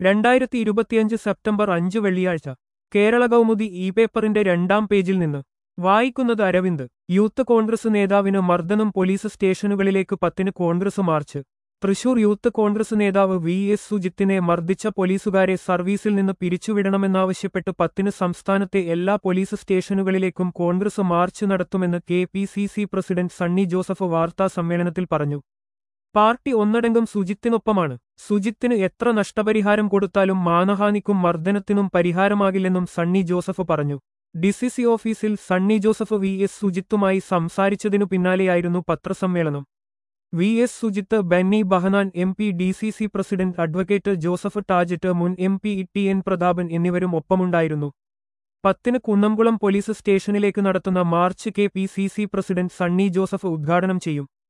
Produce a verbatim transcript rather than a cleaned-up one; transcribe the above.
രണ്ടായിരത്തി ഇരുപത്തിയഞ്ച് സെപ്റ്റംബർ അഞ്ച് വെള്ളിയാഴ്ച കേരള കൗമുദി ഇ പേപ്പറിന്റെ രണ്ടാം പേജിൽ നിന്ന് വായിക്കുന്നത് അരവിന്ദ്. യൂത്ത് കോൺഗ്രസ് നേതാവിന് മർദ്ദനം പോലീസ് സ്റ്റേഷനുകളിലേക്ക് പത്തിന് കോൺഗ്രസ് മാർച്ച്. തൃശൂർ യൂത്ത് കോൺഗ്രസ് നേതാവ് വി എസ് സുജിത്തിനെ മർദ്ദിച്ച പോലീസുകാരെ സർവീസിൽ നിന്ന് പിരിച്ചുവിടണമെന്നാവശ്യപ്പെട്ട് പത്തിന് സംസ്ഥാനത്തെ എല്ലാ പോലീസ് സ്റ്റേഷനുകളിലേക്കും കോൺഗ്രസ് മാർച്ച് നടത്തുമെന്ന് K P C C president Sunny Joseph വാർത്താ സമ്മേളനത്തിൽ പറഞ്ഞു. പാർട്ടി ഒന്നടങ്കം സുജിത്തിനൊപ്പമാണ്. സുജിത്തിന് എത്ര നഷ്ടപരിഹാരം കൊടുത്താലും മാനഹാനിക്കും മർദ്ദനത്തിനും പരിഹാരമാകില്ലെന്നും സണ്ണി ജോസഫ് പറഞ്ഞു. ഡിസിസി ഓഫീസിൽ സണ്ണി ജോസഫ് വി എസ് സുജിത്തുമായി സംസാരിച്ചതിനു പിന്നാലെയായിരുന്നു പത്രസമ്മേളനം. V S Sujith, Benny Behanan M P, D C C president advocate Joseph Tajet, മുൻ M P T N Prathapan എന്നിവരും ഒപ്പമുണ്ടായിരുന്നു. പത്തിന് കുന്നംകുളം പോലീസ് സ്റ്റേഷനിലേക്ക് നടത്തുന്ന march K P C C president Sunny Joseph ഉദ്ഘാടനം ചെയ്യും.